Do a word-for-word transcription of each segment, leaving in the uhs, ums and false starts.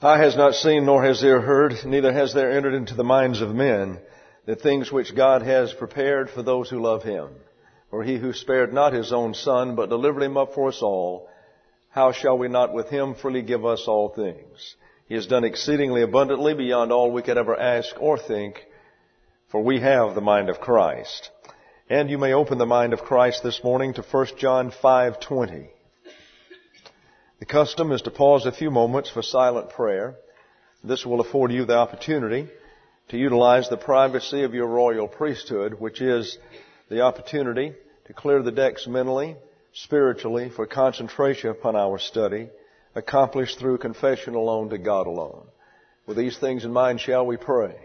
Eye has not seen, nor has ear heard, neither has there entered into the minds of men the things which God has prepared for those who love Him. For He who spared not His own Son, but delivered Him up for us all, how shall we not with Him freely give us all things? He has done exceedingly abundantly beyond all we could ever ask or think, for we have the mind of Christ. And you may open the mind of Christ this morning to First John five twenty. The custom is to pause a few moments for silent prayer. This will afford you the opportunity to utilize the privacy of your royal priesthood, which is the opportunity to clear the decks mentally, spiritually, for concentration upon our study, accomplished through confession alone to God alone. With these things in mind, shall we pray?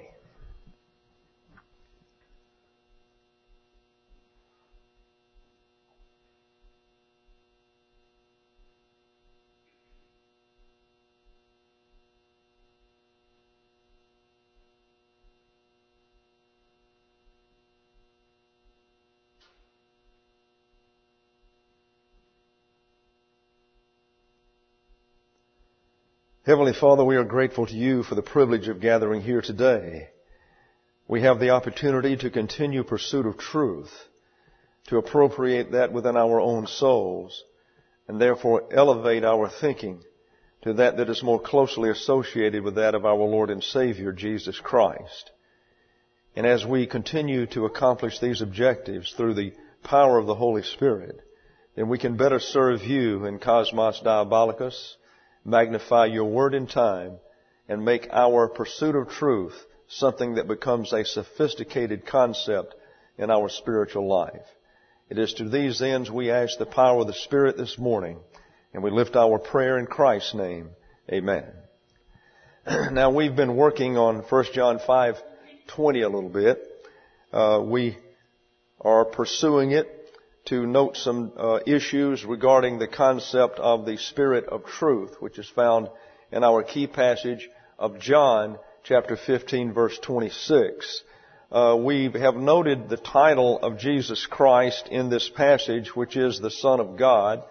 Heavenly Father, we are grateful to You for the privilege of gathering here today. We have the opportunity to continue pursuit of truth, to appropriate that within our own souls, and therefore elevate our thinking to that that is more closely associated with that of our Lord and Savior, Jesus Christ. And as we continue to accomplish these objectives through the power of the Holy Spirit, then we can better serve You in Cosmos Diabolicus, magnify Your word in time, and make our pursuit of truth something that becomes a sophisticated concept in our spiritual life. It is to these ends we ask the power of the Spirit this morning, and we lift our prayer in Christ's name. Amen. Now, we've been working on First John five twenty a little bit. Uh, we are pursuing it to note some uh, issues regarding the concept of the Spirit of truth, which is found in our key passage of John chapter fifteen, verse twenty-six. Uh, we have noted the title of Jesus Christ in this passage, which is the Son of God,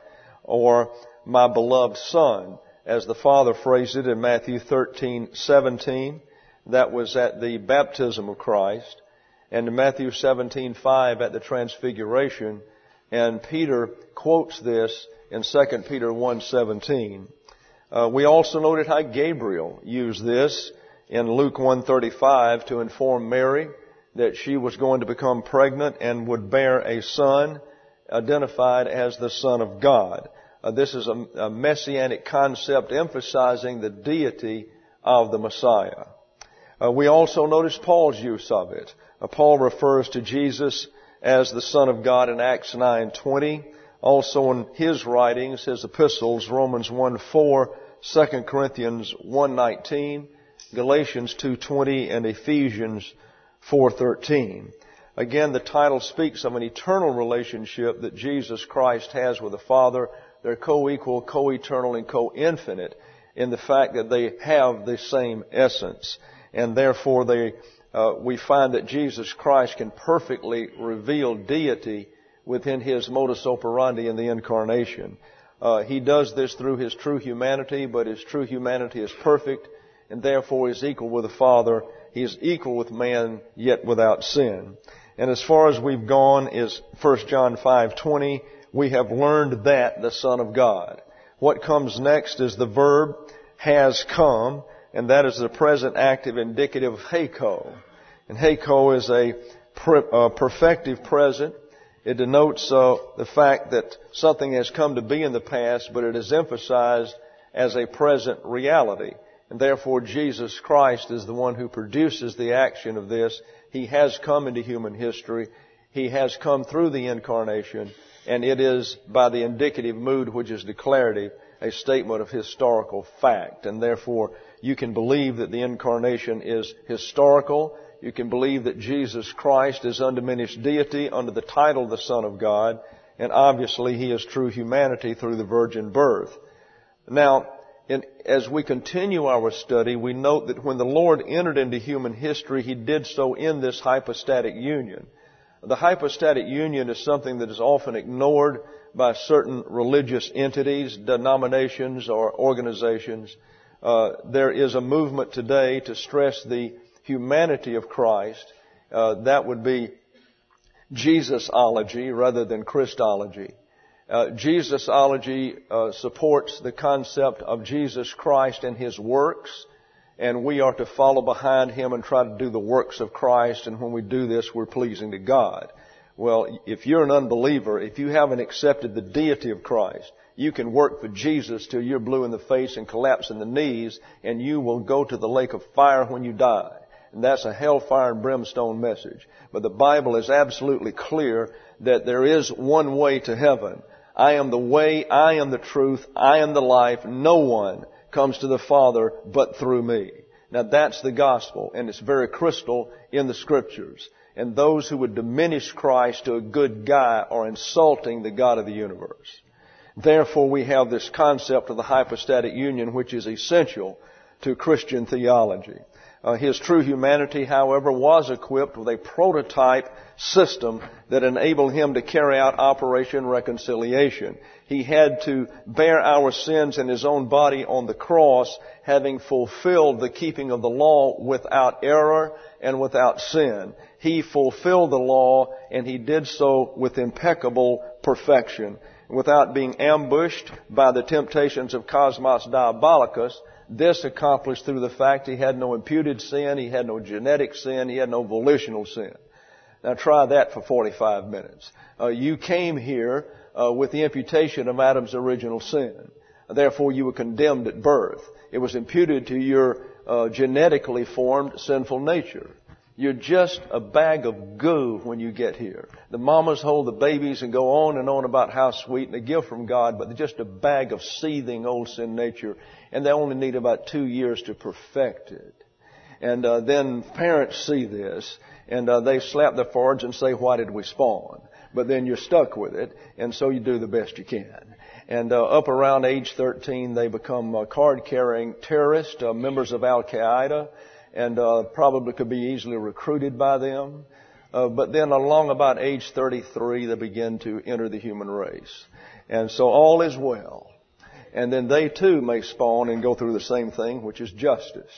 or my beloved Son, as the Father phrased it in Matthew thirteen seventeen. That was at the baptism of Christ. And in Matthew seventeen five at the Transfiguration. And Peter quotes this in Second Peter one seventeen. Uh, we also noted how Gabriel used this in Luke one thirty-five to inform Mary that she was going to become pregnant and would bear a son identified as the Son of God. Uh, this is a, a messianic concept emphasizing the deity of the Messiah. Uh, we also notice Paul's use of it. Uh, Paul refers to Jesus as the Son of God in Acts nine twenty. Also in his writings, his epistles, Romans one four, Second Corinthians one nineteen, Galatians two twenty, and Ephesians four thirteen. Again, the title speaks of an eternal relationship that Jesus Christ has with the Father. They're co-equal, co-eternal, and co-infinite in the fact that they have the same essence. And therefore they Uh, we find that Jesus Christ can perfectly reveal deity within His modus operandi in the incarnation. Uh, he does this through His true humanity, but His true humanity is perfect, and therefore is equal with the Father. He is equal with man, yet without sin. And as far as we've gone is First John five twenty. We have learned that the Son of God. What comes next is the verb has come, and that is the present active indicative of heko. And heko is a per, uh, perfective present. It denotes uh, the fact that something has come to be in the past, but it is emphasized as a present reality. And therefore Jesus Christ is the one who produces the action of this. He has come into human history. He has come through the incarnation. And it is by the indicative mood, which is declarative, a statement of historical fact. And therefore you can believe that the incarnation is historical. You can believe that Jesus Christ is undiminished deity under the title of the Son of God. And obviously He is true humanity through the virgin birth. Now, in, as we continue our study, we note that when the Lord entered into human history, He did so in this hypostatic union. The hypostatic union is something that is often ignored by certain religious entities, denominations, or organizations. Uh, there is a movement today to stress the humanity of Christ. Uh, that would be Jesusology rather than Christology. Uh, Jesusology uh, supports the concept of Jesus Christ and His works, and we are to follow behind Him and try to do the works of Christ, and when we do this, we're pleasing to God. Well, if you're an unbeliever, if you haven't accepted the deity of Christ, you can work for Jesus till you're blue in the face and collapse in the knees, and you will go to the lake of fire when you die. And that's a hellfire and brimstone message. But the Bible is absolutely clear that there is one way to heaven. I am the way, I am the truth, I am the life. No one comes to the Father but through me. Now that's the gospel, and it's very crystal in the Scriptures. And those who would diminish Christ to a good guy are insulting the God of the universe. Therefore, we have this concept of the hypostatic union, which is essential to Christian theology. Uh, his true humanity, however, was equipped with a prototype system that enabled Him to carry out Operation Reconciliation. He had to bear our sins in His own body on the cross, having fulfilled the keeping of the law without error and without sin. He fulfilled the law, and He did so with impeccable perfection. Without being ambushed by the temptations of Cosmos Diabolicus, this accomplished through the fact He had no imputed sin, He had no genetic sin, He had no volitional sin. Now try that for forty-five minutes. Uh, you came here uh, with the imputation of Adam's original sin. Therefore, you were condemned at birth. It was imputed to your uh, genetically formed sinful nature. You're just a bag of goo when you get here. The mamas hold the babies and go on and on about how sweet and a gift from God, but they're just a bag of seething old sin nature, and they only need about two years to perfect it. And uh, then parents see this, and uh, they slap their foreheads and say, "Why did we spawn?" But then you're stuck with it, and so you do the best you can. And uh, up around age thirteen, they become uh, card-carrying terrorists, uh, members of Al-Qaeda, and uh, probably could be easily recruited by them. Uh, but then along about age thirty-three, they begin to enter the human race. And so all is well. And then they too may spawn and go through the same thing, which is justice.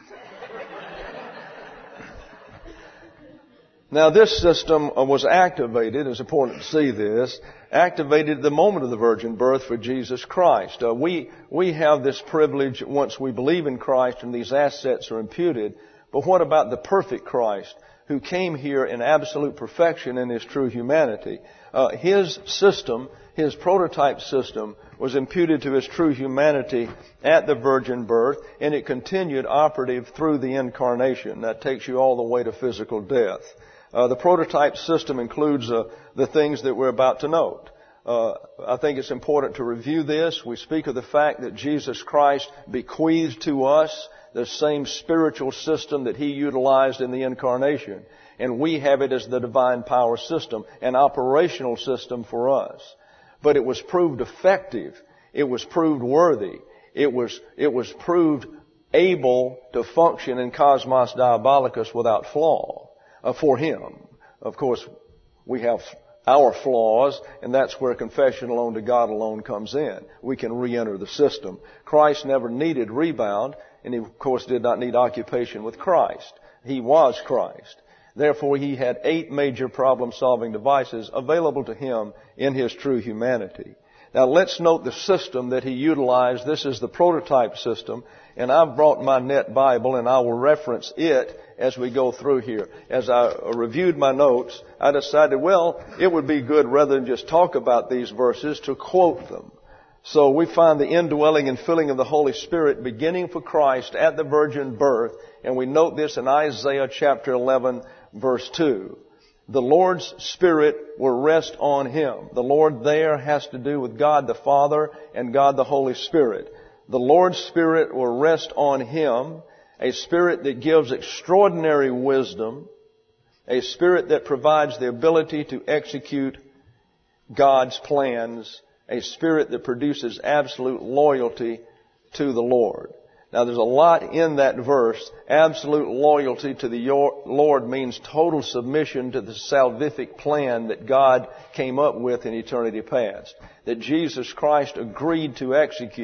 Now this system was activated, it's important to see this, activated at the moment of the virgin birth for Jesus Christ. Uh, we, we have this privilege once we believe in Christ and these assets are imputed. But what about the perfect Christ who came here in absolute perfection in His true humanity? Uh, his system, His prototype system, was imputed to His true humanity at the virgin birth, and it continued operative through the incarnation. That takes you all the way to physical death. Uh, the prototype system includes uh, the things that we're about to note. Uh, I think it's important to review this. We speak of the fact that Jesus Christ bequeathed to us the same spiritual system that He utilized in the incarnation. And we have it as the divine power system, an operational system for us. But it was proved effective. It was proved worthy. It was, it was proved able to function in Cosmos Diabolicus without flaw. Uh, for Him. Of course, we have our flaws, and that's where confession alone to God alone comes in. We can re-enter the system. Christ never needed rebound, and He, of course, did not need occupation with Christ. He was Christ. Therefore, He had eight major problem-solving devices available to Him in His true humanity. Now, let's note the system that He utilized. This is the prototype system, and I've brought my Net Bible, and I will reference it as we go through here. As I reviewed my notes, I decided, well, it would be good rather than just talk about these verses to quote them. So we find the indwelling and filling of the Holy Spirit beginning for Christ at the virgin birth, and we note this in Isaiah chapter eleven, verse two. The Lord's Spirit will rest on Him. The Lord there has to do with God the Father and God the Holy Spirit. The Lord's Spirit will rest on Him, a Spirit that gives extraordinary wisdom, a Spirit that provides the ability to execute God's plans, a Spirit that produces absolute loyalty to the Lord. Now there's a lot in that verse. Absolute loyalty to the Lord means total submission to the salvific plan that God came up with in eternity past, that Jesus Christ agreed to execute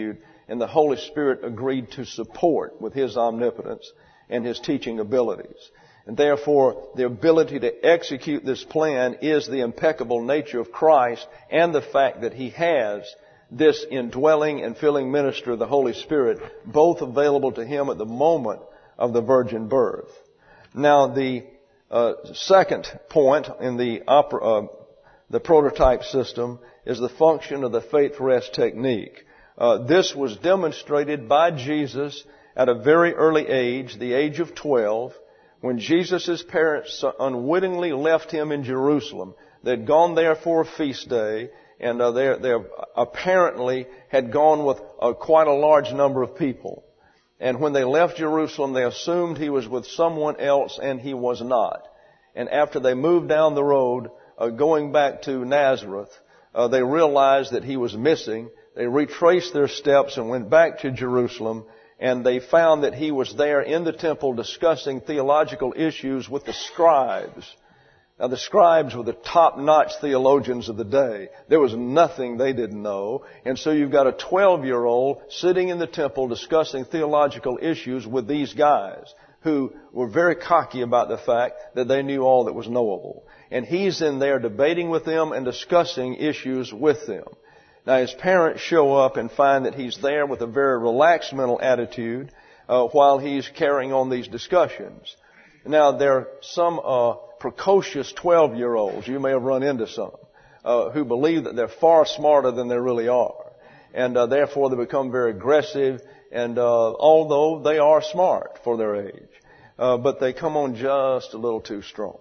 and the Holy Spirit agreed to support with His omnipotence and His teaching abilities. And therefore, the ability to execute this plan is the impeccable nature of Christ and the fact that He has this indwelling and filling minister of the Holy Spirit, both available to Him at the moment of the virgin birth. Now, the uh, second point in the opera, uh, the prototype system is the function of the faith rest technique. Uh, this was demonstrated by Jesus at a very early age, the age of twelve, when Jesus' parents unwittingly left Him in Jerusalem. They'd gone there for a feast day, and uh, they, they apparently had gone with uh, quite a large number of people. And when they left Jerusalem, they assumed He was with someone else, and He was not. And after they moved down the road, uh, going back to Nazareth, uh, they realized that He was missing. They retraced their steps and went back to Jerusalem, and they found that He was there in the temple discussing theological issues with the scribes. Now, the scribes were the top-notch theologians of the day. There was nothing they didn't know. And so you've got a twelve-year-old sitting in the temple discussing theological issues with these guys who were very cocky about the fact that they knew all that was knowable. And He's in there debating with them and discussing issues with them. Now, His parents show up and find that He's there with a very relaxed mental attitude uh, while He's carrying on these discussions. Now, there are some uh, precocious twelve-year-olds, you may have run into some, uh, who believe that they're far smarter than they really are. And uh, therefore, they become very aggressive, and uh, although they are smart for their age, uh, but they come on just a little too strong.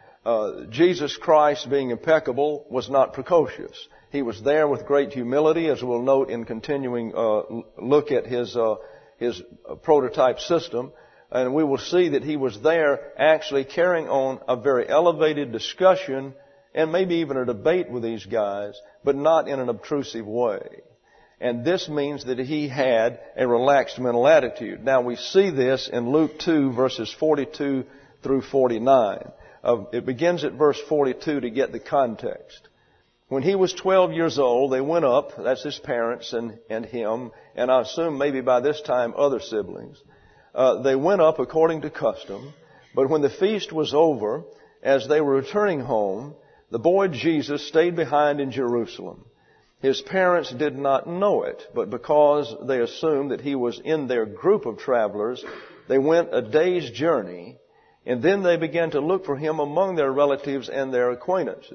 Uh, Jesus Christ, being impeccable, was not precocious. He was there with great humility, as we'll note in continuing uh, look at his uh, his prototype system. And we will see that He was there actually carrying on a very elevated discussion and maybe even a debate with these guys, but not in an obtrusive way. And this means that He had a relaxed mental attitude. Now, we see this in Luke two, verses forty-two through forty-nine. Uh, it begins at verse forty-two to get the context. When He was twelve years old, they went up, that's His parents and, and Him, and I assume maybe by this time other siblings. Uh, they went up according to custom, but when the feast was over, as they were returning home, the boy Jesus stayed behind in Jerusalem. His parents did not know it, but because they assumed that He was in their group of travelers, they went a day's journey, and then they began to look for Him among their relatives and their acquaintances.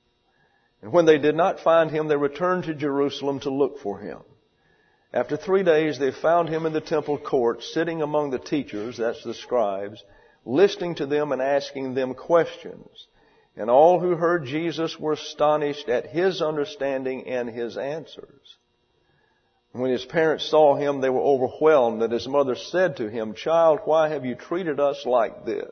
And when they did not find Him, they returned to Jerusalem to look for Him. After three days, they found Him in the temple court, sitting among the teachers, that's the scribes, listening to them and asking them questions. And all who heard Jesus were astonished at His understanding and His answers. When His parents saw Him, they were overwhelmed, and His mother said to Him, "Child, why have you treated us like this?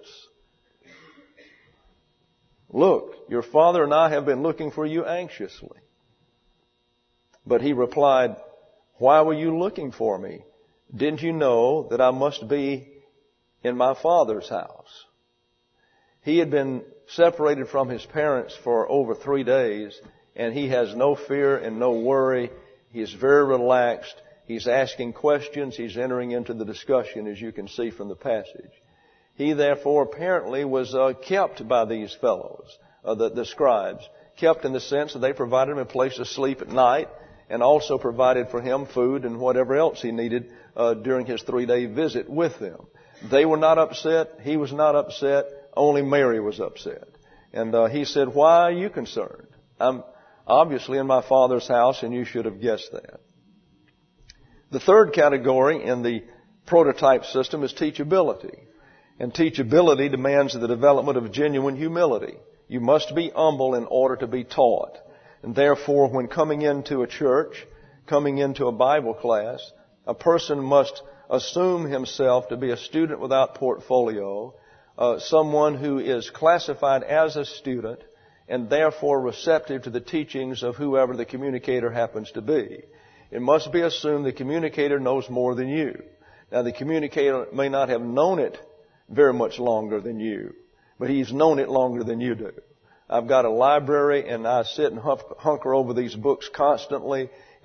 Look, your father and I have been looking for you anxiously." But He replied, "Why were you looking for me? Didn't you know that I must be in my Father's house?" He had been separated from His parents for over three days, and he has no fear and no worry. He is very relaxed. He's asking questions. He's entering into the discussion, as you can see from the passage. He, therefore, apparently was uh, kept by these fellows, uh, the, the scribes, kept in the sense that they provided him a place to sleep at night, and also provided for him food and whatever else he needed uh, during his three-day visit with them. They were not upset. He was not upset. Only Mary was upset. And uh, he said, "Why are you concerned? I'm obviously in my Father's house, and you should have guessed that." The third category in the prototype system is teachability. And teachability demands the development of genuine humility. You must be humble in order to be taught. And therefore, when coming into a church, coming into a Bible class, a person must assume himself to be a student without portfolio, uh, someone who is classified as a student and therefore receptive to the teachings of whoever the communicator happens to be. It must be assumed the communicator knows more than you. Now, the communicator may not have known it very much longer than you, but he's known it longer than you do. I've got a library, and I sit and hunker over these books constantly,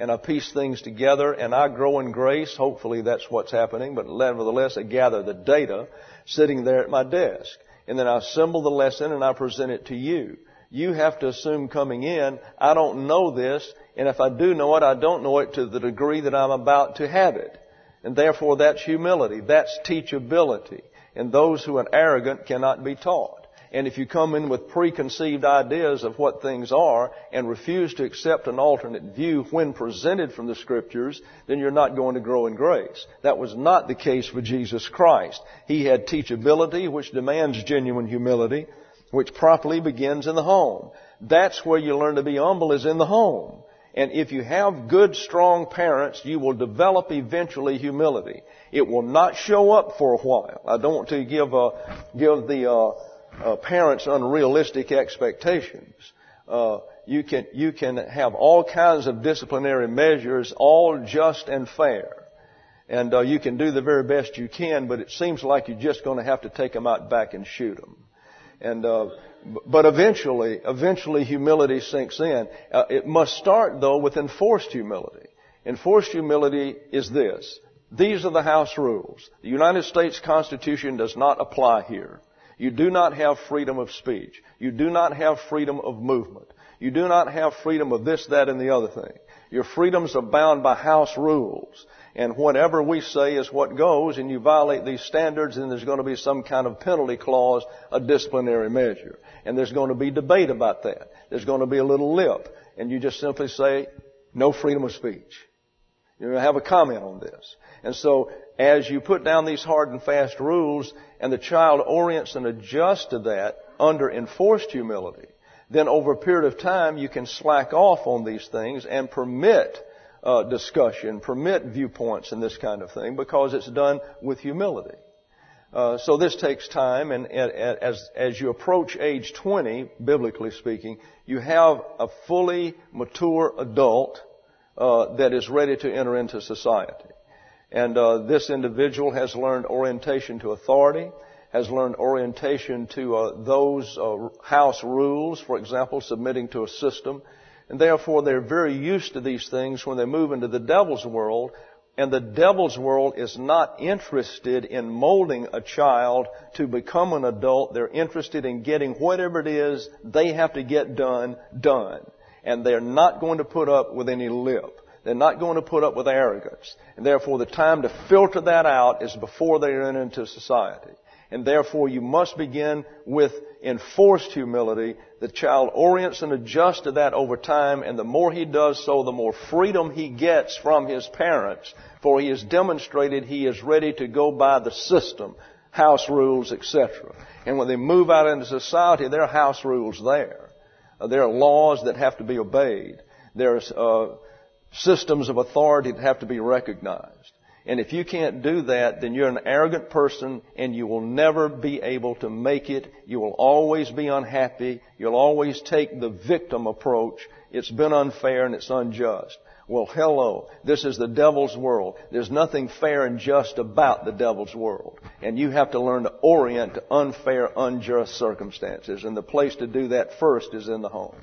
and I piece things together and I grow in grace. Hopefully that's what's happening, but nevertheless I gather the data sitting there at my desk. And then I assemble the lesson and I present it to you. You have to assume coming in, I don't know this, and if I do know it, I don't know it to the degree that I'm about to have it. And therefore that's humility. That's teachability. And those who are arrogant cannot be taught. And if you come in with preconceived ideas of what things are and refuse to accept an alternate view when presented from the Scriptures, then you're not going to grow in grace. That was not the case for Jesus Christ. He had teachability, which demands genuine humility, which properly begins in the home. That's where you learn to be humble, is in the home. And if you have good, strong parents, you will develop eventually humility. It will not show up for a while. I don't want to give uh, give the uh, uh, parents unrealistic expectations. Uh, you can you can have all kinds of disciplinary measures, all just and fair, and uh, you can do the very best you can. But it seems like you're just going to have to take them out back and shoot them. And uh, but eventually, eventually, humility sinks in. Uh, it must start though with enforced humility. Enforced humility is this. These are the house rules. The United States Constitution does not apply here. You do not have freedom of speech. You do not have freedom of movement. You do not have freedom of this, that, and the other thing. Your freedoms are bound by house rules. And whatever we say is what goes, and you violate these standards, and there's going to be some kind of penalty clause, a disciplinary measure. And there's going to be debate about that. There's going to be a little lip. And you just simply say, no freedom of speech. You have a comment on this. And so, as you put down these hard and fast rules, and the child orients and adjusts to that under enforced humility, then over a period of time you can slack off on these things and permit uh, discussion, permit viewpoints and this kind of thing, because it's done with humility. Uh, so this takes time, and, and as as you approach age twenty, biblically speaking, you have a fully mature adult uh, that is ready to enter into society. And uh, this individual has learned orientation to authority, has learned orientation to uh, those uh, house rules, for example, submitting to a system. And therefore, they're very used to these things when they move into the devil's world. And the devil's world is not interested in molding a child to become an adult. They're interested in getting whatever it is they have to get done, done. And they're not going to put up with any lip. They're not going to put up with arrogance. And therefore, the time to filter that out is before they enter into society. And therefore, you must begin with enforced humility. The child orients and adjusts to that over time, and the more he does so, the more freedom he gets from his parents, for he has demonstrated he is ready to go by the system, house rules, et cetera. And when they move out into society, there are house rules there. Uh, there are laws that have to be obeyed. There's uh, systems of authority that have to be recognized. And if you can't do that, then you're an arrogant person and you will never be able to make it. You will always be unhappy. You'll always take the victim approach. It's been unfair and it's unjust. Well, hello. This is the devil's world. There's nothing fair and just about the devil's world. And you have to learn to orient to unfair, unjust circumstances. And the place to do that first is in the home.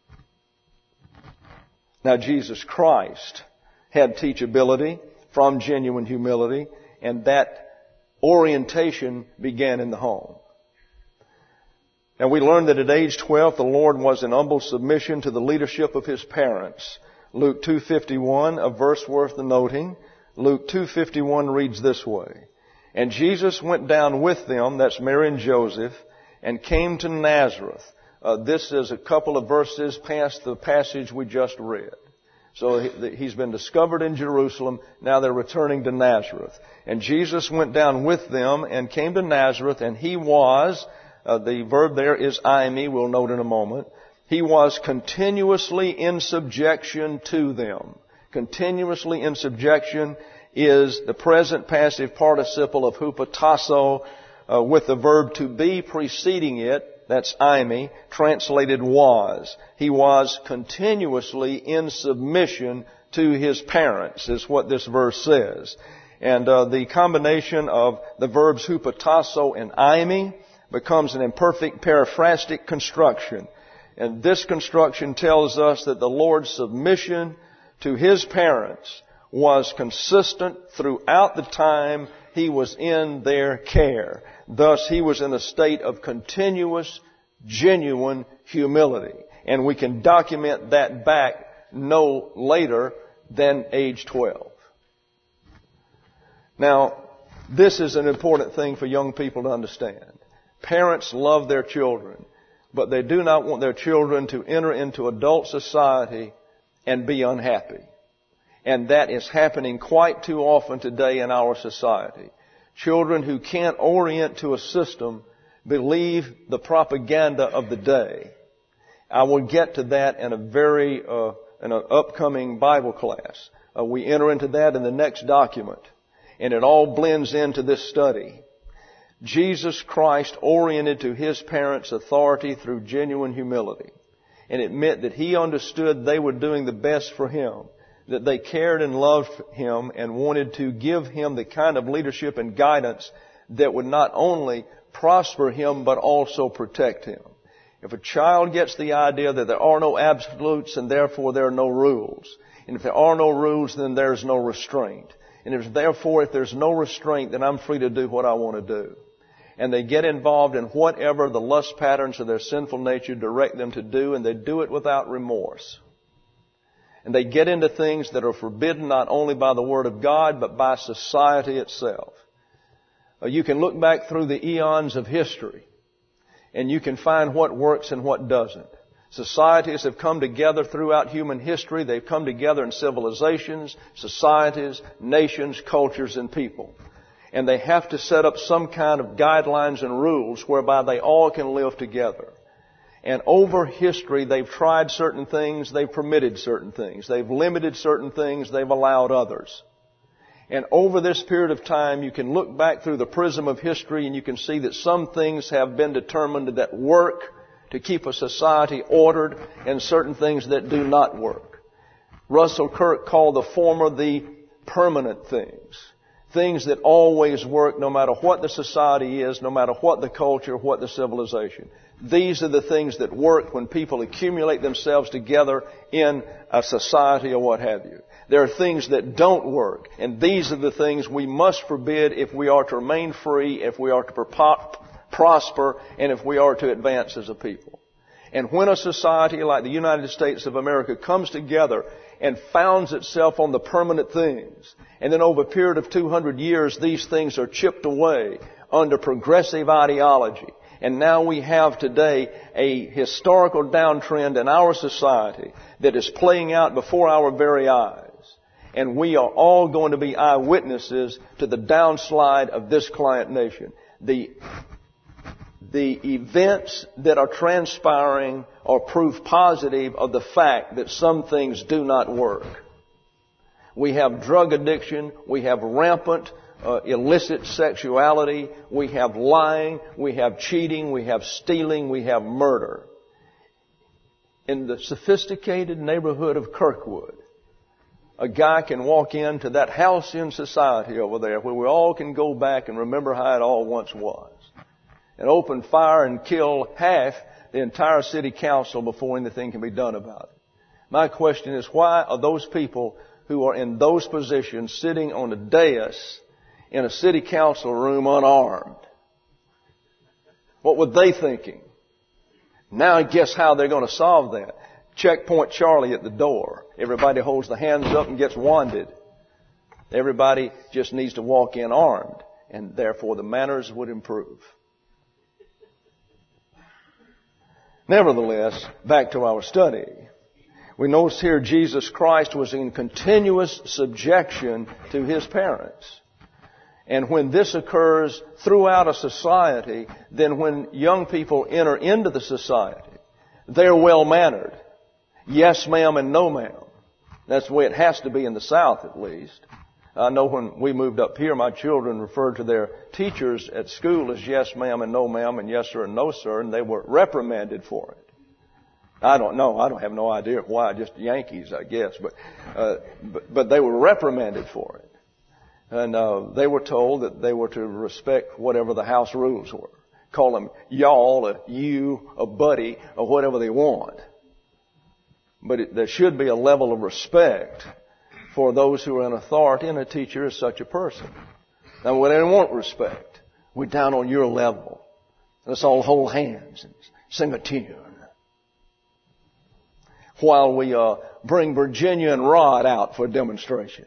Now, Jesus Christ had teachability from genuine humility, and that orientation began in the home. And we learned that at age twelve, the Lord was in humble submission to the leadership of His parents. Luke two fifty-one, a verse worth the noting. Luke two fifty-one reads this way. And Jesus went down with them, that's Mary and Joseph, and came to Nazareth. Uh, this is a couple of verses past the passage we just read. So he's been discovered in Jerusalem. Now they're returning to Nazareth. And Jesus went down with them and came to Nazareth, and he was, uh, the verb there is aimi, we'll note in a moment. He was continuously in subjection to them. Continuously in subjection is the present passive participle of hupotasso, uh, with the verb to be preceding it. That's aimi, translated was. He was continuously in submission to his parents, is what this verse says. And uh, the combination of the verbs hupotasso and aimi becomes an imperfect paraphrastic construction. And this construction tells us that the Lord's submission to his parents was consistent throughout the time he was in their care. Thus, he was in a state of continuous, genuine humility. And we can document that back no later than age twelve. Now, this is an important thing for young people to understand. Parents love their children, but they do not want their children to enter into adult society and be unhappy. And that is happening quite too often today in our society. Children who can't orient to a system believe the propaganda of the day. I will get to that in a very, uh, in an upcoming Bible class. Uh, we enter into that in the next document. And it all blends into this study. Jesus Christ oriented to his parents' authority through genuine humility. And it meant that he understood they were doing the best for him, that they cared and loved him and wanted to give him the kind of leadership and guidance that would not only prosper him but also protect him. If a child gets the idea that there are no absolutes and therefore there are no rules, and if there are no rules, then there's no restraint. And if therefore if there's no restraint, then I'm free to do what I want to do. And they get involved in whatever the lust patterns of their sinful nature direct them to do, and they do it without remorse. And they get into things that are forbidden not only by the Word of God, but by society itself. You can look back through the eons of history, and you can find what works and what doesn't. Societies have come together throughout human history. They've come together in civilizations, societies, nations, cultures, and people. And they have to set up some kind of guidelines and rules whereby they all can live together. And over history, they've tried certain things, they've permitted certain things, they've limited certain things, they've allowed others. And over this period of time, you can look back through the prism of history and you can see that some things have been determined that work to keep a society ordered and certain things that do not work. Russell Kirk called the former the permanent things. Things that always work no matter what the society is, no matter what the culture, what the civilization. These are the things that work when people accumulate themselves together in a society or what have you. There are things that don't work, and these are the things we must forbid if we are to remain free, if we are to pro- prosper, and if we are to advance as a people. And when a society like the United States of America comes together and founds itself on the permanent things, and then over a period of two hundred years, these things are chipped away under progressive ideology. And now we have today a historical downtrend in our society that is playing out before our very eyes. And we are all going to be eyewitnesses to the downslide of this client nation. The, the events that are transpiring are proof positive of the fact that some things do not work. We have drug addiction. We have rampant Uh, illicit sexuality, we have lying, we have cheating, we have stealing, we have murder. In the sophisticated neighborhood of Kirkwood, a guy can walk into that halcyon society over there where we all can go back and remember how it all once was, and open fire and kill half the entire city council before anything can be done about it. My question is, why are those people who are in those positions sitting on a dais in a city council room unarmed? What were they thinking? Now guess how they're going to solve that. Checkpoint Charlie at the door. Everybody holds the hands up and gets wanded. Everybody just needs to walk in armed, and therefore the manners would improve. Nevertheless, back to our study. We notice here Jesus Christ was in continuous subjection to his parents. And when this occurs throughout a society, then when young people enter into the society, they're well-mannered. Yes, ma'am, and no, ma'am. That's the way it has to be in the South, at least. I know when we moved up here, my children referred to their teachers at school as yes, ma'am, and no, ma'am, and yes, sir, and no, sir, and they were reprimanded for it. I don't know. I don't have no idea why. Just Yankees, I guess. But, uh, but, but they were reprimanded for it. And uh, they were told that they were to respect whatever the house rules were. Call them y'all, a you, a buddy, or whatever they want. But it, there should be a level of respect for those who are in authority, and a teacher is such a person. Now, we don't want respect. We're down on your level. Let's all hold hands and sing a tune while we uh, bring Virginia and Rod out for a demonstration.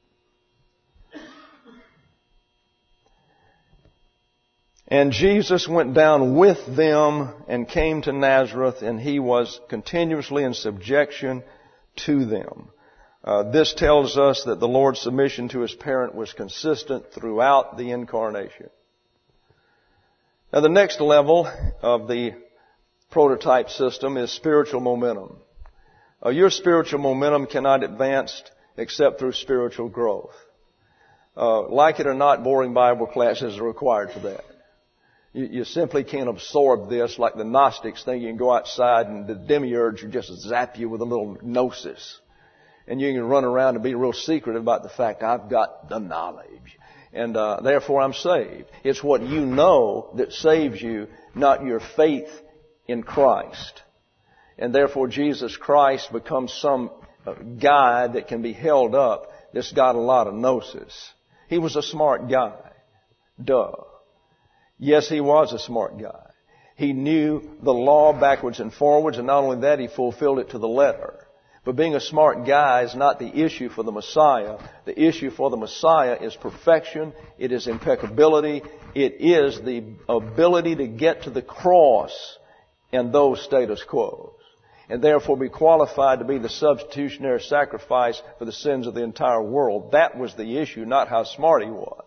And Jesus went down with them and came to Nazareth, and he was continuously in subjection to them. Uh, this tells us that the Lord's submission to his parent was consistent throughout the incarnation. Now, the next level of the prototype system is spiritual momentum. Uh, your spiritual momentum cannot advance except through spiritual growth. Uh, like it or not, boring Bible classes are required for that. You, you simply can't absorb this like the Gnostics think you can go outside and the demiurge will just zap you with a little gnosis. And you can run around and be real secretive about the fact, I've got the knowledge. And uh, therefore I'm saved. It's what you know that saves you, not your faith in Christ. And therefore Jesus Christ becomes some uh, guide that can be held up that's got a lot of gnosis. He was a smart guy. Duh. Yes, he was a smart guy. He knew the law backwards and forwards, and not only that, he fulfilled it to the letter. But being a smart guy is not the issue for the Messiah. The issue for the Messiah is perfection. It is impeccability. It is the ability to get to the cross and those status quos, and therefore be qualified to be the substitutionary sacrifice for the sins of the entire world. That was the issue, not how smart he was.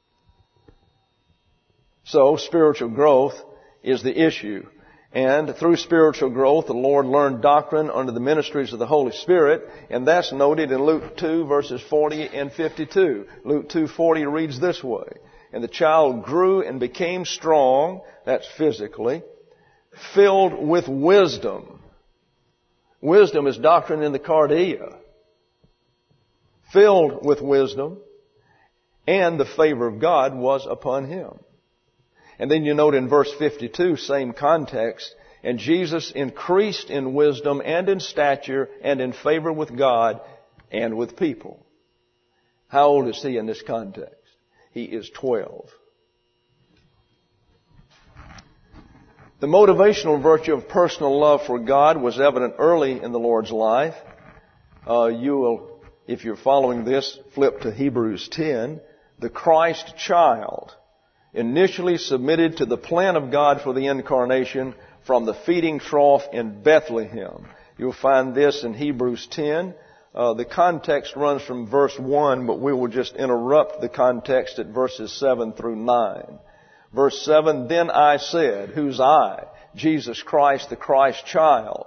So, spiritual growth is the issue. And through spiritual growth, the Lord learned doctrine under the ministries of the Holy Spirit, and that's noted in Luke two, verses forty and fifty-two. Luke two forty reads this way, and the child grew and became strong, that's physically, filled with wisdom. Wisdom is doctrine in the cardia. Filled with wisdom, and the favor of God was upon him. And then you note in verse fifty-two, same context, and Jesus increased in wisdom and in stature and in favor with God and with people. How old is he in this context? He is twelve. The motivational virtue of personal love for God was evident early in the Lord's life. Uh, you will, if you're following this, flip to Hebrews ten. The Christ child initially submitted to the plan of God for the incarnation from the feeding trough in Bethlehem. You'll find this in Hebrews ten. Uh, the context runs from verse one, but we will just interrupt the context at verses seven through nine. Verse seven, then I said, who's I? Jesus Christ, the Christ child.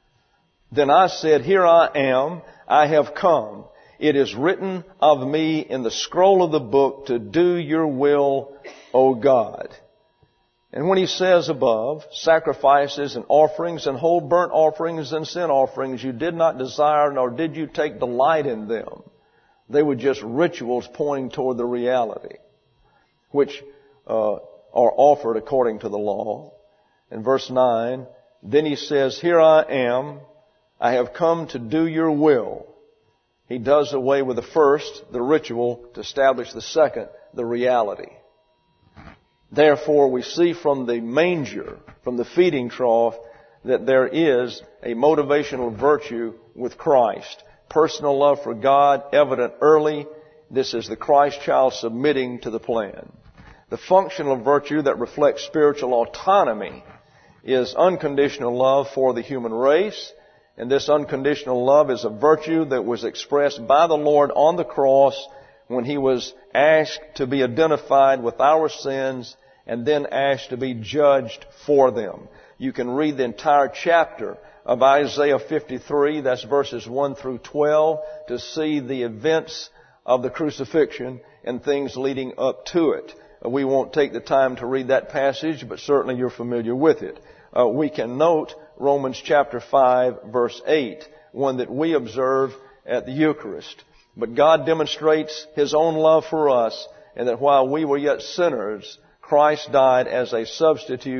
Then I said, here I am, I have come. It is written of me in the scroll of the book to do your will, O God. And when he says above, sacrifices and offerings and whole burnt offerings and sin offerings, you did not desire nor did you take delight in them. They were just rituals pointing toward the reality, which uh, are offered according to the law. In verse nine, then he says, here I am, I have come to do your will. He does away with the first, the ritual, to establish the second, the reality. Therefore, we see from the manger, from the feeding trough, that there is a motivational virtue with Christ. Personal love for God, evident early. This is the Christ child submitting to the plan. The functional virtue that reflects spiritual autonomy is unconditional love for the human race. And this unconditional love is a virtue that was expressed by the Lord on the cross when he was asked to be identified with our sins and then asked to be judged for them. You can read the entire chapter of Isaiah fifty-three, that's verses one through twelve, to see the events of the crucifixion and things leading up to it. We won't take the time to read that passage, but certainly you're familiar with it. Uh, we can note Romans chapter five, verse eight, one that we observe at the Eucharist. But God demonstrates his own love for us, and that while we were yet sinners, Christ died as a substitute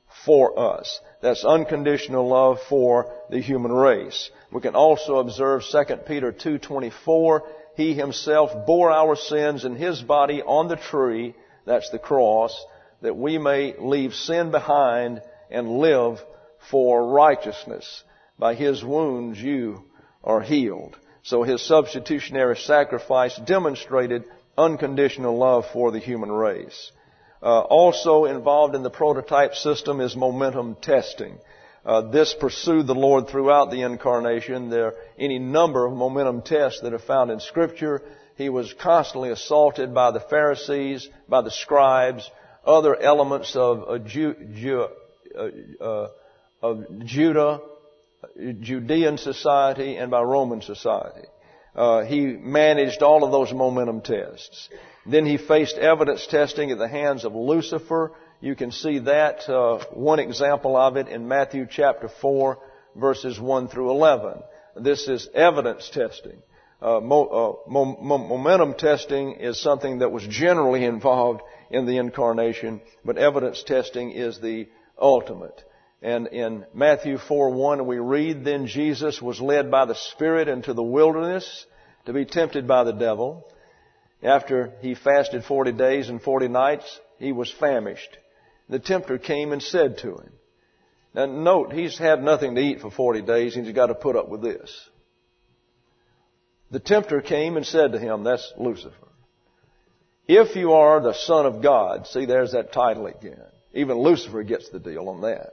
for us. That's unconditional love for the human race. We can also observe Second Peter two twenty-four. He Himself bore our sins in His body on the tree, that's the cross, that we may leave sin behind and live for righteousness. By His wounds you are healed. So His substitutionary sacrifice demonstrated unconditional love for the human race. Uh, also involved in the prototype system is momentum testing. Uh, this pursued the Lord throughout the incarnation. There are any number of momentum tests that are found in Scripture. He was constantly assaulted by the Pharisees, by the scribes, other elements of, uh, Ju- Ju- uh, uh, of Judah, Judean society, and by Roman society. Uh, he managed all of those momentum tests. Then He faced evidence testing at the hands of Lucifer. You can see that, uh, one example of it in Matthew chapter four, verses one through eleven. This is evidence testing. Uh, mo- uh, mo- mo- momentum testing is something that was generally involved in the incarnation, but evidence testing is the ultimate. And in Matthew four one we read, "Then Jesus was led by the Spirit into the wilderness to be tempted by the devil. After He fasted forty days and forty nights, He was famished. The tempter came and said to Him." Now note, He's had nothing to eat for forty days and He's got to put up with this. The tempter came and said to Him, that's Lucifer, "If you are the Son of God," see, there's that title again. Even Lucifer gets the deal on that.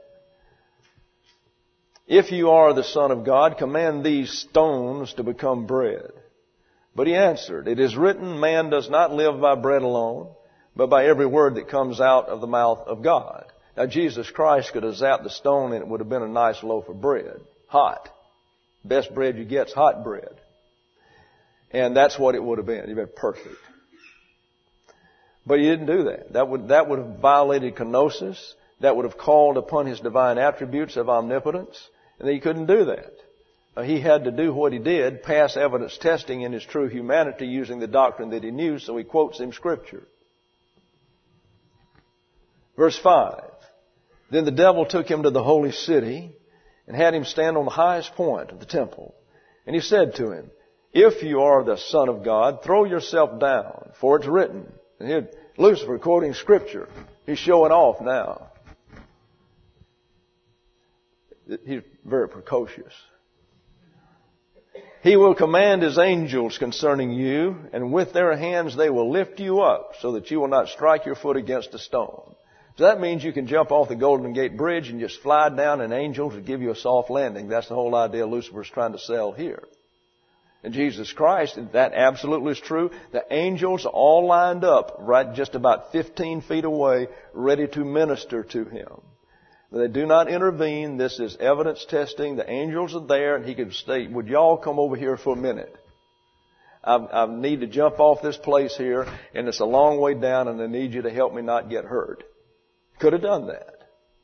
"If you are the Son of God, command these stones to become bread." But He answered, "It is written, man does not live by bread alone, but by every word that comes out of the mouth of God." Now Jesus Christ could have zapped the stone and it would have been a nice loaf of bread. Hot. Best bread you get is hot bread. And that's what it would have been. It would have been perfect. But He didn't do that. That would, that would have violated kenosis. That would have called upon His divine attributes of omnipotence. And He couldn't do that. Uh, he had to do what He did, pass evidence testing in His true humanity using the doctrine that He knew, so He quotes Him Scripture. Verse five. "Then the devil took Him to the holy city and had Him stand on the highest point of the temple. And He said to Him, 'If you are the Son of God, throw yourself down, for it's written.'" And here, Lucifer quoting Scripture. He's showing off now. He's very precocious. "He will command His angels concerning you, and with their hands they will lift you up, so that you will not strike your foot against a stone." So that means you can jump off the Golden Gate Bridge and just fly down, and angels will give you a soft landing. That's the whole idea Lucifer's trying to sell here. And Jesus Christ, that absolutely is true. The angels are all lined up right just about fifteen feet away, ready to minister to Him. They do not intervene. This is evidence testing. The angels are there, and He could say, "Would y'all come over here for a minute? I, I need to jump off this place here, and it's a long way down, and I need you to help me not get hurt." Could have done that.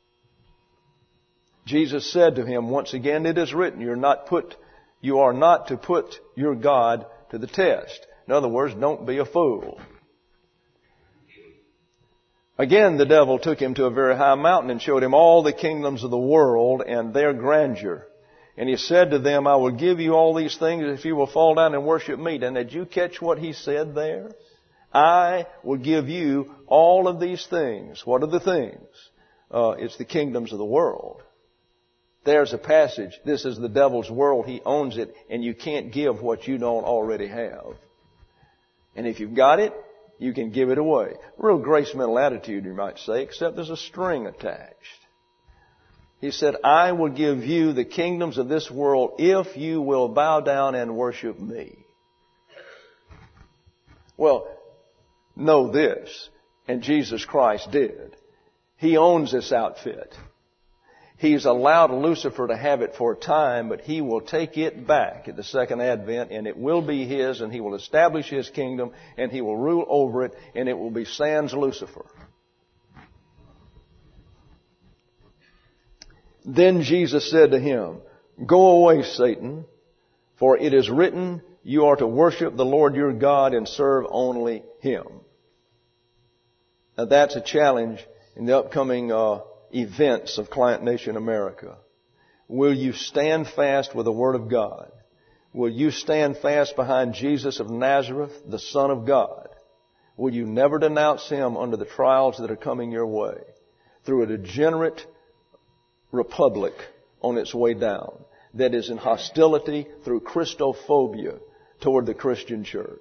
Jesus said to him, once again, "It is written, you're not put, you are not to put your God to the test." In other words, don't be a fool. Again, the devil took Him to a very high mountain and showed Him all the kingdoms of the world and their grandeur. And He said to them, "I will give you all these things if you will fall down and worship me." And did you catch what He said there? I will give you all of these things. What are the things? Uh, it's the kingdoms of the world. There's a passage. This is the devil's world. He owns it, and you can't give what you don't already have. And if you've got it, you can give it away. Real grace mental attitude, you might say, except there's a string attached. He said, "I will give you the kingdoms of this world if you will bow down and worship me." Well, know this, and Jesus Christ did. He owns this outfit. He's allowed Lucifer to have it for a time, but He will take it back at the second advent, and it will be His, and He will establish His kingdom, and He will rule over it, and it will be sans Lucifer. Then Jesus said to him, "Go away, Satan, for it is written, you are to worship the Lord your God and serve only Him." Now that's a challenge in the upcoming uh, events of Client Nation America? Will you stand fast with the Word of God? Will you stand fast behind Jesus of Nazareth, the Son of God? Will you never denounce Him under the trials that are coming your way through a degenerate republic on its way down that is in hostility through Christophobia toward the Christian church?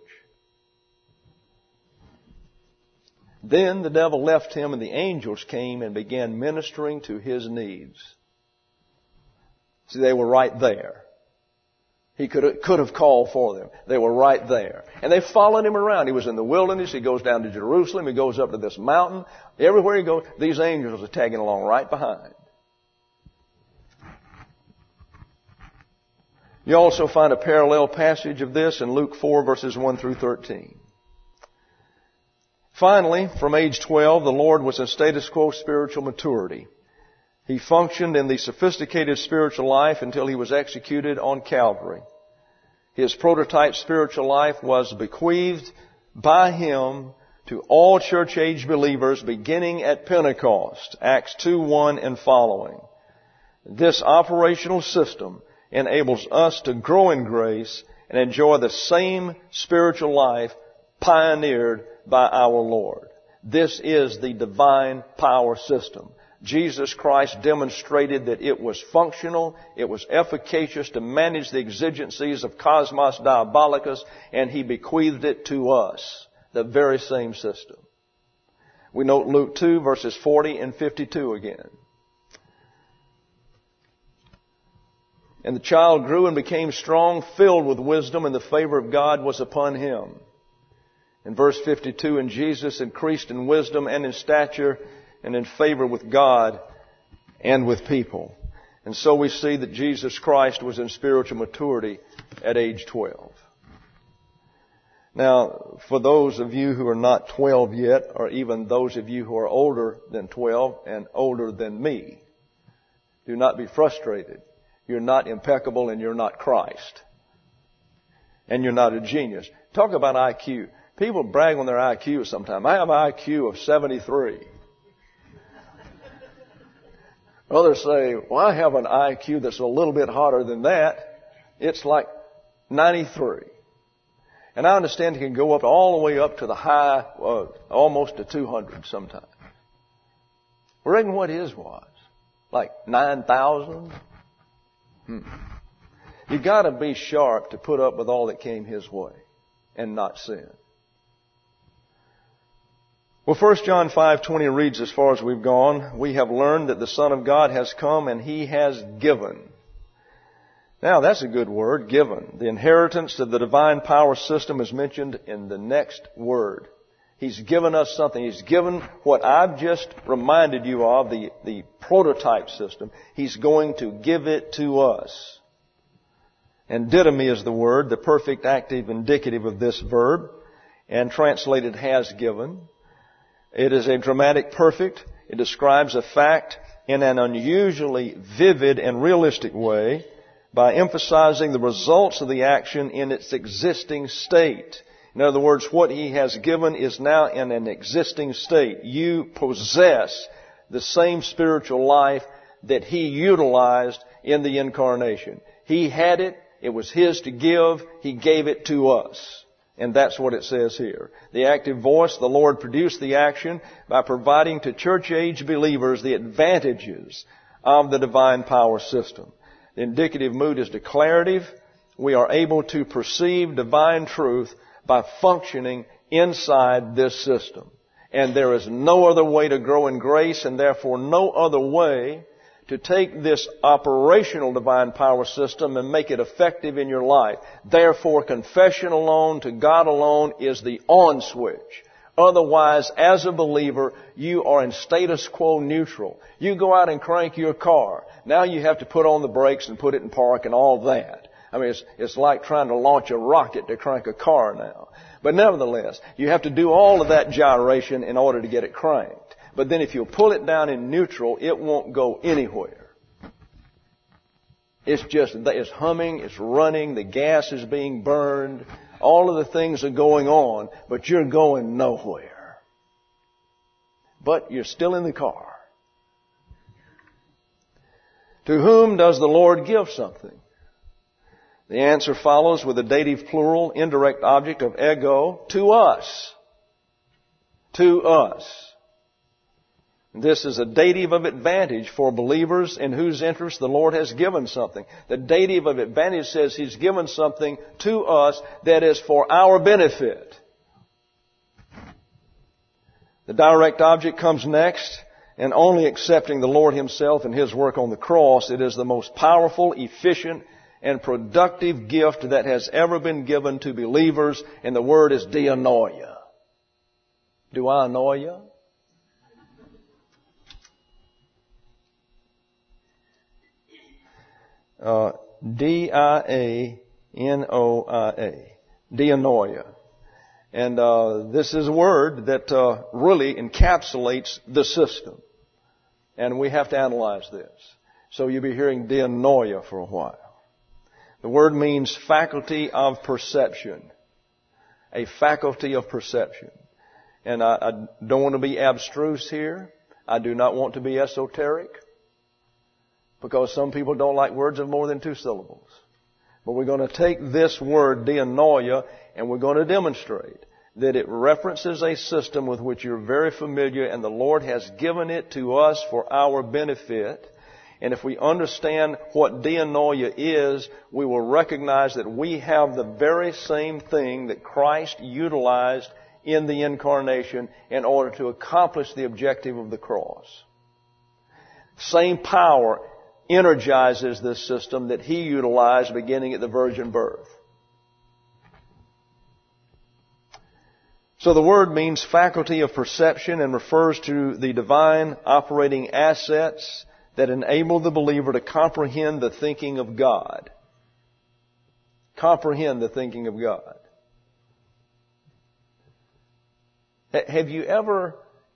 Then the devil left him, and the angels came and began ministering to his needs. See, they were right there. He could have, could have called for them. They were right there. And they followed him around. He was in the wilderness. He goes down to Jerusalem. He goes up to this mountain. Everywhere he goes, these angels are tagging along right behind. You also find a parallel passage of this in Luke four, verses one through thirteen. Finally, from age twelve, the Lord was in status quo spiritual maturity. He functioned in the sophisticated spiritual life until He was executed on Calvary. His prototype spiritual life was bequeathed by Him to all church-age believers beginning at Pentecost, Acts two one and following. This operational system enables us to grow in grace and enjoy the same spiritual life pioneered by our Lord. This is the divine power system. Jesus Christ demonstrated that it was functional, it was efficacious to manage the exigencies of Cosmos Diabolicus, and He bequeathed it to us, the very same system. We note Luke two, verses forty and fifty-two again. And the child grew and became strong, filled with wisdom, and the favor of God was upon him. In verse fifty-two, and Jesus increased in wisdom and in stature and in favor with God and with people. And so we see that Jesus Christ was in spiritual maturity at age twelve. Now, for those of you who are not twelve yet, or even those of you who are older than twelve and older than me, do not be frustrated. You're not impeccable and you're not Christ. And you're not a genius. Talk about I Q. People brag on their I Q sometimes. I have an I Q of seventy-three. Others say, well, I have an I Q that's a little bit hotter than that. It's like ninety-three. And I understand it can go up all the way up to the high, uh, almost to two hundred sometimes. I reckon what his was. Like nine thousand. Hmm. You got to be sharp to put up with all that came his way and not sin. Well, First John five twenty reads, as far as we've gone, we have learned that the Son of God has come and He has given. Now, that's a good word, given. The inheritance of the divine power system is mentioned in the next word. He's given us something. He's given what I've just reminded you of, the, the prototype system. He's going to give it to us. And didomi is the word, the perfect active indicative of this verb, and translated has given. It is a dramatic perfect. It describes a fact in an unusually vivid and realistic way by emphasizing the results of the action in its existing state. In other words, what He has given is now in an existing state. You possess the same spiritual life that He utilized in the incarnation. He had it. It was His to give. He gave it to us. And that's what it says here. The active voice, the Lord produced the action by providing to church-age believers the advantages of the divine power system. The indicative mood is declarative. We are able to perceive divine truth by functioning inside this system. And there is no other way to grow in grace, and therefore no other way to take this operational divine power system and make it effective in your life. Therefore, confession alone to God alone is the on switch. Otherwise, as a believer, you are in status quo neutral. You go out and crank your car. Now you have to put on the brakes and put it in park and all that. I mean, it's, it's like trying to launch a rocket to crank a car now. But nevertheless, you have to do all of that gyration in order to get it cranked. But then if you pull it down in neutral, it won't go anywhere. It's just, it's humming, it's running, the gas is being burned, all of the things are going on, but you're going nowhere. But you're still in the car. To whom does the Lord give something? The answer follows with a dative plural, indirect object of ego, to us. To us. This is a dative of advantage for believers in whose interest the Lord has given something. The dative of advantage says He's given something to us that is for our benefit. The direct object comes next, and only accepting the Lord Himself and His work on the cross, it is the most powerful, efficient, and productive gift that has ever been given to believers, and the word is dianoia. Do I annoy you? Uh, D I A N O I A. Dianoia. And uh, this is a word that uh, really encapsulates the system. And we have to analyze this. So you'll be hearing dianoia for a while. The word means faculty of perception. A faculty of perception. And I, I don't want to be abstruse here. I do not want to be esoteric. Because some people don't like words of more than two syllables. But we're going to take this word, dianoia, and we're going to demonstrate that it references a system with which you're very familiar, and the Lord has given it to us for our benefit. And if we understand what dianoia is, we will recognize that we have the very same thing that Christ utilized in the incarnation in order to accomplish the objective of the cross. Same power energizes this system that He utilized beginning at the virgin birth. So the word means faculty of perception and refers to the divine operating assets that enable the believer to comprehend the thinking of God. Comprehend the thinking of God. Have you ever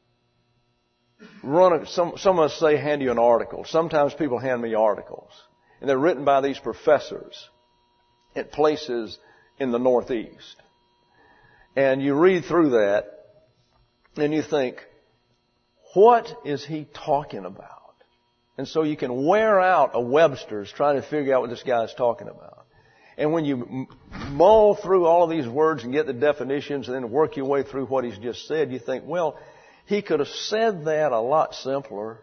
run a, some, some of us say hand you an article. Sometimes people hand me articles. And they're written by these professors at places in the Northeast. And you read through that and you think, what is he talking about? And so you can wear out a Webster's trying to figure out what this guy is talking about. And when you mull through all of these words and get the definitions and then work your way through what he's just said, you think, well, he could have said that a lot simpler.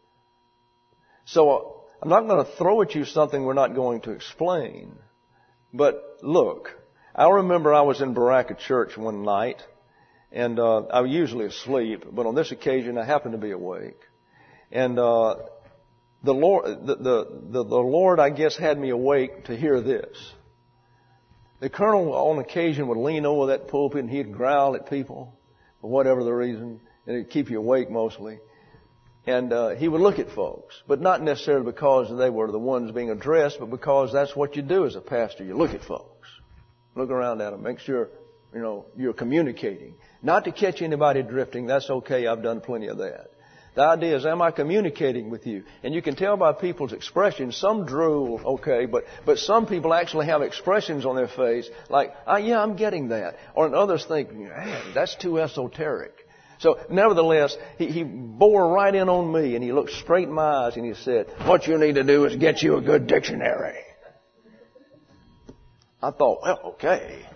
So I'm not going to throw at you something we're not going to explain. But look, I remember I was in Baraka Church one night, and uh, I was usually asleep, but on this occasion I happened to be awake. And uh, the Lord, the, the, the, the Lord, I guess, had me awake to hear this. The colonel, on occasion, would lean over that pulpit and he'd growl at people for whatever the reason, and it'd keep you awake mostly. And uh, he would look at folks, but not necessarily because they were the ones being addressed, but because that's what you do as a pastor. You look at folks. Look around at them. Make sure, you know, you're communicating. Not to catch anybody drifting. That's okay. I've done plenty of that. The idea is, am I communicating with you? And you can tell by people's expressions. Some drool, okay, but, but some people actually have expressions on their face like, oh, yeah, I'm getting that. Or others think, man, that's too esoteric. So, nevertheless, he, he bore right in on me and he looked straight in my eyes and he said, what you need to do is get you a good dictionary. I thought, well, okay.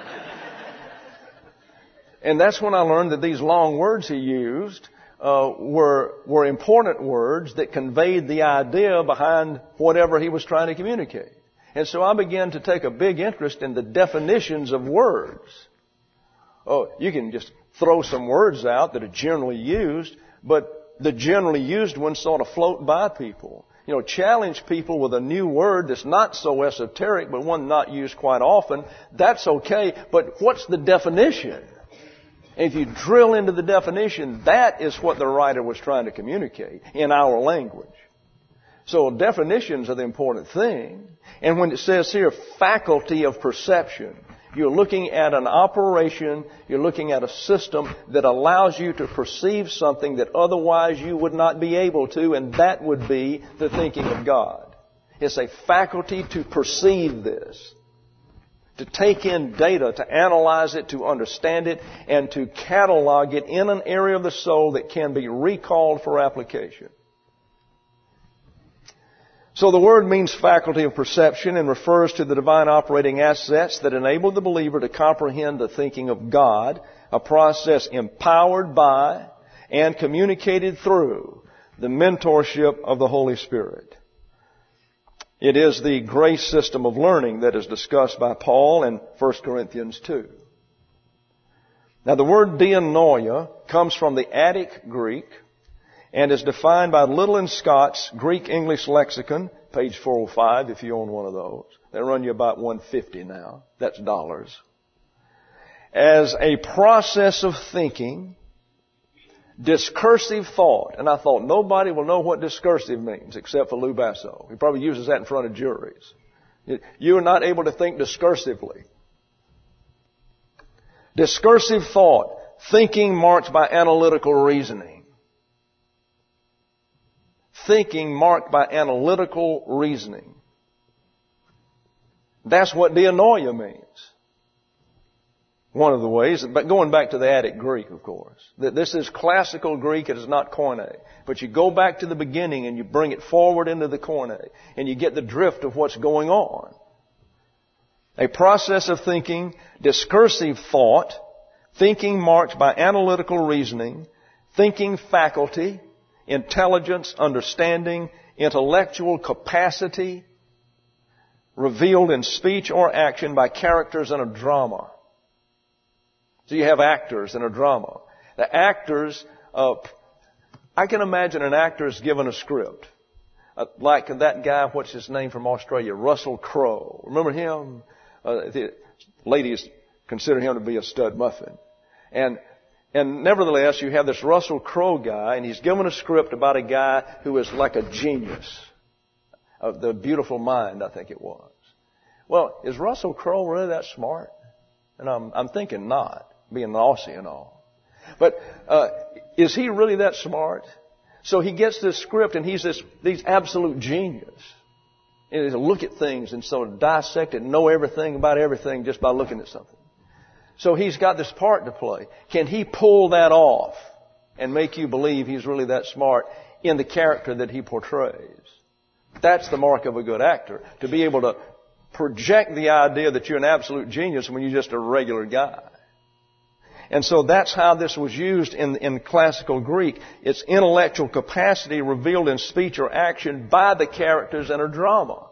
And that's when I learned that these long words he used uh, were were important words that conveyed the idea behind whatever he was trying to communicate. And so I began to take a big interest in the definitions of words. Oh, you can just throw some words out that are generally used, but the generally used ones sort of float by people. You know, challenge people with a new word that's not so esoteric, but one not used quite often. That's okay, but what's the definition? And if you drill into the definition, that is what the writer was trying to communicate in our language. So definitions are the important thing. And when it says here, faculty of perception, you're looking at an operation, you're looking at a system that allows you to perceive something that otherwise you would not be able to, and that would be the thinking of God. It's a faculty to perceive this, to take in data, to analyze it, to understand it, and to catalog it in an area of the soul that can be recalled for application. So the word means faculty of perception and refers to the divine operating assets that enable the believer to comprehend the thinking of God, a process empowered by and communicated through the mentorship of the Holy Spirit. It is the grace system of learning that is discussed by Paul in First Corinthians two. Now the word dianoia comes from the Attic Greek and is defined by Little and Scott's Greek-English lexicon, page four oh five if you own one of those. They run you about one hundred fifty dollars now. That's dollars. As a process of thinking, discursive thought. And I thought nobody will know what discursive means except for Lou Basso. He probably uses that in front of juries. You are not able to think discursively. Discursive thought, thinking marked by analytical reasoning. Thinking marked by analytical reasoning. That's what dianoia means. One of the ways, but going back to the Attic Greek, of course. This is classical Greek, it is not Koine. But you go back to the beginning and you bring it forward into the Koine, and you get the drift of what's going on. A process of thinking, discursive thought, thinking marked by analytical reasoning, thinking faculty, intelligence, understanding, intellectual capacity, revealed in speech or action by characters in a drama. So you have actors in a drama. The actors, uh, I can imagine an actor is given a script. Uh, like that guy, what's his name from Australia? Russell Crowe. Remember him? Uh, the ladies consider him to be a stud muffin. And And nevertheless, you have this Russell Crowe guy, and he's given a script about a guy who is like a genius. Of The Beautiful Mind, I think it was. Well, is Russell Crowe really that smart? And I'm, I'm thinking not, being an Aussie and all. But uh, is he really that smart? So he gets this script, and he's this these absolute genius. And he'll look at things and sort of dissect it and know everything about everything just by looking at something. So he's got this part to play. Can he pull that off and make you believe he's really that smart in the character that he portrays? That's the mark of a good actor, to be able to project the idea that you're an absolute genius when you're just a regular guy. And so that's how this was used in, in classical Greek. It's intellectual capacity revealed in speech or action by the characters in a drama.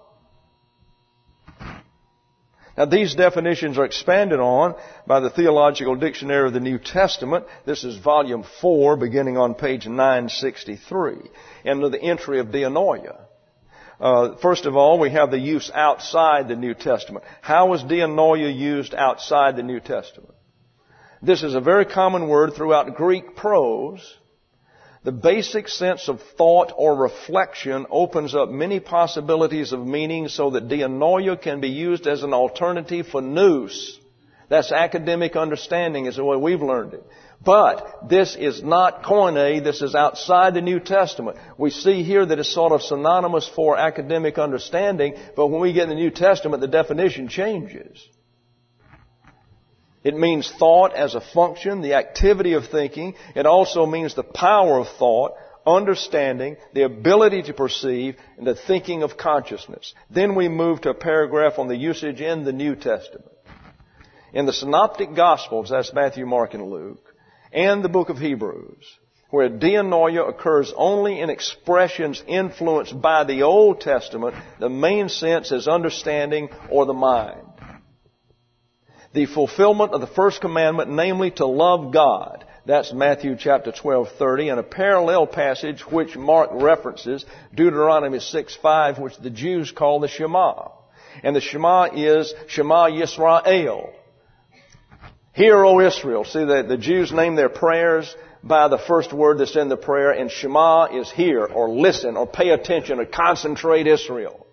Now, these definitions are expanded on by the Theological Dictionary of the New Testament. This is volume four, beginning on page nine sixty-three, and the entry of dianoia. Uh, first of all, we have the use outside the New Testament. How is dianoia used outside the New Testament? This is a very common word throughout Greek prose. The basic sense of thought or reflection opens up many possibilities of meaning so that dianoia can be used as an alternative for nous. That's academic understanding is the way we've learned it. But this is not koine. This is outside the New Testament. We see here that it's sort of synonymous for academic understanding, but when we get in the New Testament, the definition changes. It means thought as a function, the activity of thinking. It also means the power of thought, understanding, the ability to perceive, and the thinking of consciousness. Then we move to a paragraph on the usage in the New Testament. In the Synoptic Gospels, that's Matthew, Mark, and Luke, and the book of Hebrews, where dianoia occurs only in expressions influenced by the Old Testament, the main sense is understanding or the mind. The fulfillment of the first commandment, namely to love God. That's Matthew chapter twelve thirty, and a parallel passage which Mark references, Deuteronomy six five, which the Jews call the Shema. And the Shema is Shema Yisrael. Hear, O Israel. See, the, the Jews name their prayers by the first word that's in the prayer, and Shema is hear, or listen, or pay attention, or concentrate, Israel.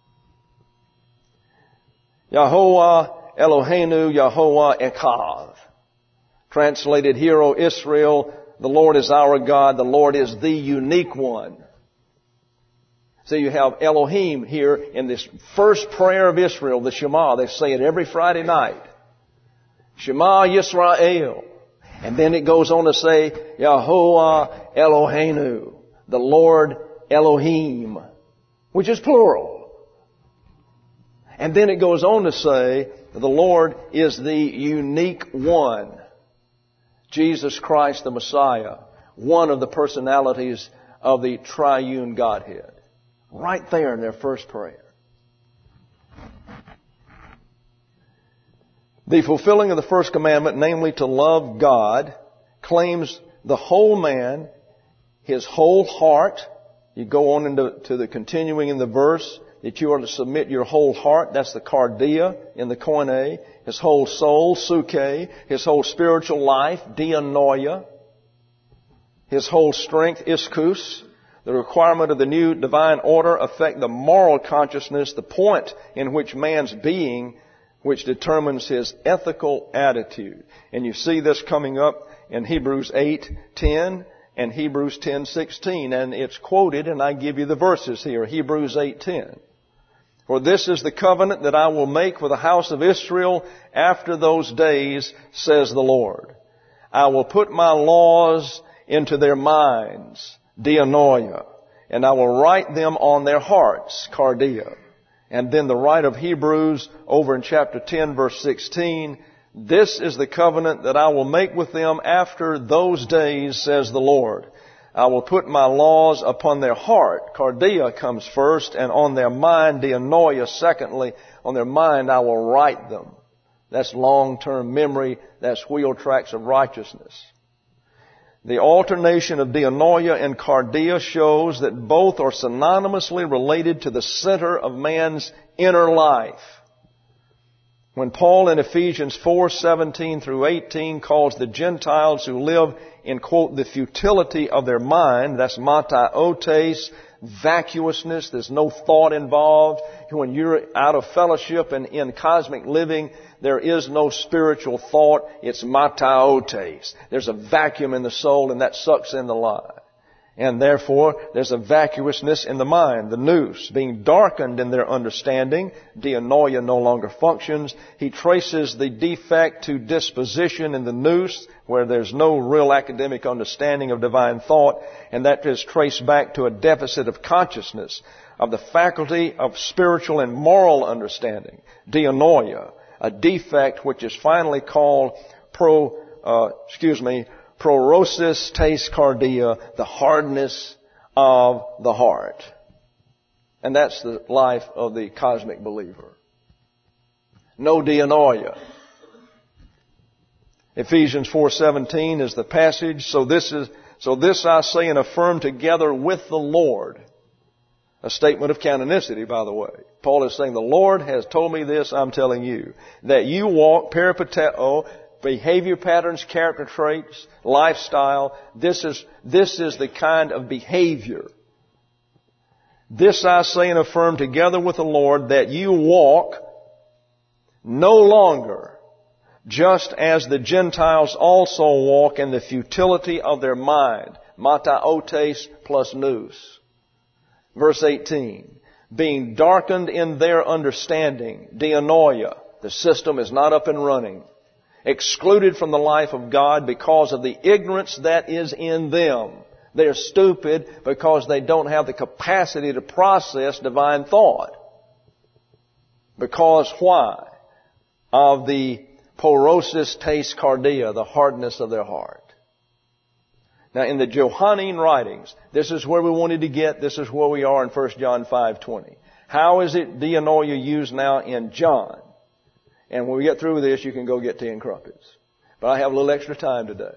Yahovah Eloheinu Yahovah Echad. Translated, Hear, O Israel, the Lord is our God, the Lord is the unique one. So you have Elohim here in this first prayer of Israel, the Shema. They say it every Friday night. Shema Yisrael. And then it goes on to say, Yahovah Eloheinu, the Lord Elohim. which is plural. And then it goes on to say that the Lord is the unique one. Jesus Christ the Messiah, one of the personalities of the triune Godhead. Right there in their first prayer. The fulfilling of the first commandment, namely to love God, claims the whole man, his whole heart. You go on into to the continuing in the verse that you are to submit your whole heart. That's the cardia in the koine. His whole soul, suke. His whole spiritual life, dianoia. His whole strength, ischus. The requirement of the new divine order affect the moral consciousness, the point in which man's being, which determines his ethical attitude. And you see this coming up in Hebrews eight ten and Hebrews ten sixteen. And it's quoted, and I give you the verses here. Hebrews eight ten. For this is the covenant that I will make with the house of Israel after those days, says the Lord. I will put my laws into their minds, dianoia, and I will write them on their hearts, cardia. And then the right of Hebrews over in chapter ten verse sixteen, this is the covenant that I will make with them after those days, says the Lord. I will put my laws upon their heart. Cardia comes first, and on their mind, dianoia, secondly. On their mind I will write them. That's long-term memory. That's wheel tracks of righteousness. The alternation of dianoia and cardia shows that both are synonymously related to the center of man's inner life. When Paul in Ephesians four seventeen through eighteen calls the Gentiles who live in, quote, the futility of their mind, that's mataiotes, vacuousness, there's no thought involved. When you're out of fellowship and in cosmic living, there is no spiritual thought. It's mataiotes. There's a vacuum in the soul, and that sucks in the life. And therefore, there's a vacuousness in the mind. The nous, being darkened in their understanding, dianoia no longer functions. He traces the defect to disposition in the nous, where there's no real academic understanding of divine thought, and that is traced back to a deficit of consciousness, of the faculty of spiritual and moral understanding, dianoia, a defect which is finally called pro, uh, excuse me, prorosis tes cardia, the hardness of the heart. And that's the life of the cosmic believer. No dianoia. Ephesians four seventeen is the passage. So this is, so this I say and affirm together with the Lord. A statement of canonicity, by the way. Paul is saying, the Lord has told me this, I'm telling you. That you walk peripateo, behavior patterns, character traits, lifestyle. This is, this is the kind of behavior. This I say and affirm together with the Lord, that you walk no longer just as the Gentiles also walk in the futility of their mind. Mataiotes plus nous. Verse eighteen. Being darkened in their understanding. Dianoia. The system is not up and running. Excluded from the life of God because of the ignorance that is in them. They're stupid because they don't have the capacity to process divine thought. Because why? Of the porosis tes cardia, the hardness of their heart. Now in the Johannine writings, this is where we wanted to get, this is where we are in First John five twenty. How is it dianoia used now in John? And when we get through with this, you can go get tea and crumpets. But I have a little extra time today.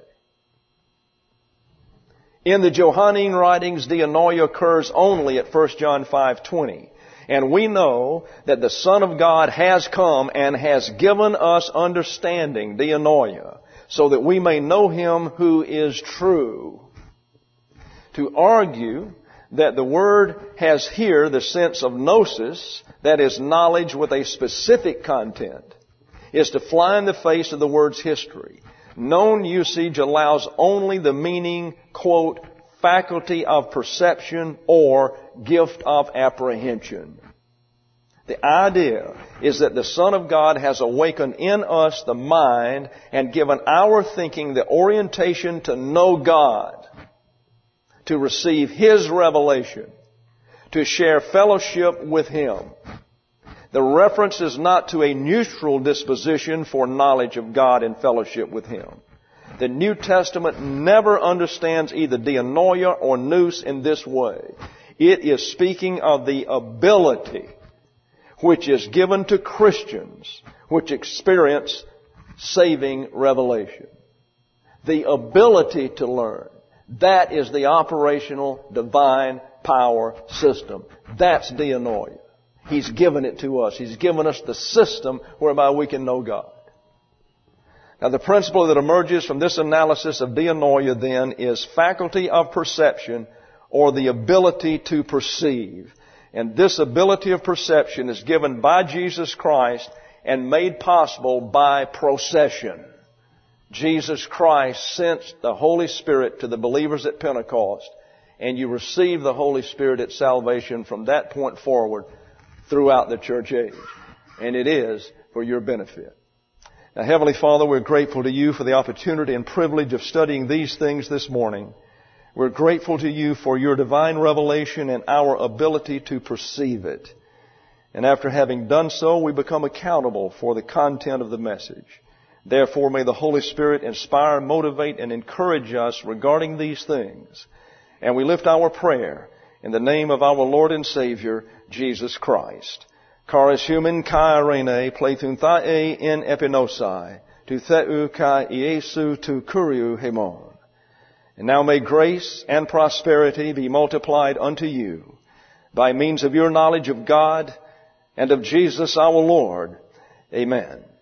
In the Johannine writings, dianoia occurs only at First John five twenty. And we know that the Son of God has come and has given us understanding, dianoia, so that we may know Him who is true. To argue that the word has here the sense of gnosis, that is knowledge with a specific content, is to fly in the face of the word's history. Known usage allows only the meaning, quote, faculty of perception or gift of apprehension. The idea is that the Son of God has awakened in us the mind and given our thinking the orientation to know God, to receive His revelation, to share fellowship with Him. The reference is not to a neutral disposition for knowledge of God and fellowship with Him. The New Testament never understands either dianoia or nous in this way. It is speaking of the ability which is given to Christians which experience saving revelation. The ability to learn. That is the operational divine power system. That's dianoia. He's given it to us. He's given us the system whereby we can know God. Now the principle that emerges from this analysis of dianoia then is faculty of perception, or the ability to perceive. And this ability of perception is given by Jesus Christ and made possible by procession. Jesus Christ sent the Holy Spirit to the believers at Pentecost, and you receive the Holy Spirit at salvation from that point forward throughout the church age. And it is for your benefit. Now, Heavenly Father, we're grateful to You for the opportunity and privilege of studying these things this morning. We're grateful to You for Your divine revelation and our ability to perceive it. And after having done so, we become accountable for the content of the message. Therefore, may the Holy Spirit inspire, motivate, and encourage us regarding these things. And we lift our prayer in the name of our Lord and Savior, Jesus Christ. Charis human kai arene, pleithun thae in epinosai, tu theu kai Iesu tu kuriu hemon. And now may grace and prosperity be multiplied unto you by means of your knowledge of God and of Jesus our Lord. Amen.